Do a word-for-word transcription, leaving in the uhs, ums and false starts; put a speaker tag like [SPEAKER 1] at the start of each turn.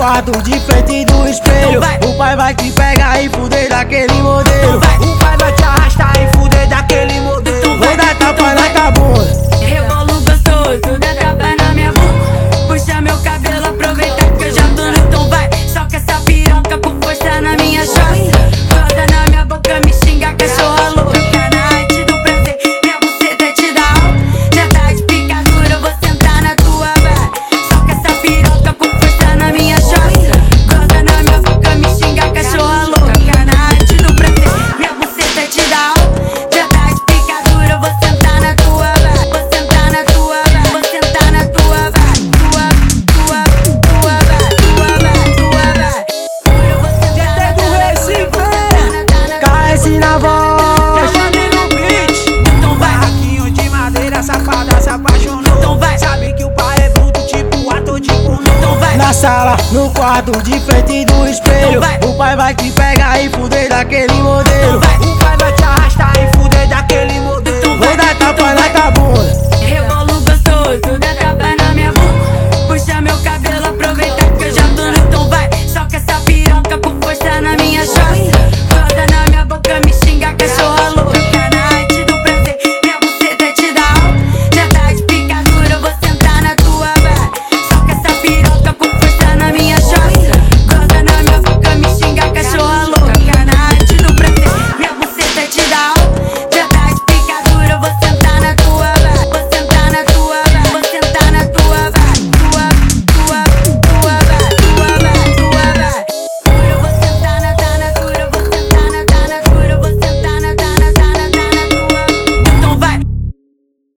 [SPEAKER 1] quarto de frente do espelho. O pai vai te pegar e fuder daquele modelo. O pai vai te arrastar e fuder daquele modelo. Vou dar tapa na tua bunda.
[SPEAKER 2] Rebolo gostoso, dá tapa na minha boca. Puxa meu cabelo, aproveita que eu já tô no tom. Vai, soca essa piroca com força na minha chave. Gosta na minha boca, me xinga, cachorra louca. Na arte do prazer, minha buceta te dá um. Já tá de picadura, eu vou sentar na tua vai. Soca essa piroca com força na minha chave. Gosta na minha boca, me xinga, cachorra louca. Na arte do prazer, minha buceta te dá um. Já tá de picadura, eu vou sentar na tua vai. Vou sentar na tua vai, vou sentar na tua vai. Tua, tua, tua vai, tua vai, tua vai. Eu vou sentar na
[SPEAKER 1] do Recife, K S na voz.
[SPEAKER 3] Chamei no beat.
[SPEAKER 2] Então vai,
[SPEAKER 3] Barraquinho de madeira, safada se apaixonou.
[SPEAKER 2] então vai,
[SPEAKER 3] Sabe que o pai é bruto, tipo ator de pornô.
[SPEAKER 2] então vai.
[SPEAKER 1] Na sala, no quarto de frente do espelho.
[SPEAKER 2] Vai.
[SPEAKER 1] O pai vai te pegar e fuder daquele modelo.
[SPEAKER 2] Vai.
[SPEAKER 3] O pai vai te arrastar e fuder daquele modelo.
[SPEAKER 1] Vou dar tapa na tua bunda.
[SPEAKER 2] Rebolo gostoso,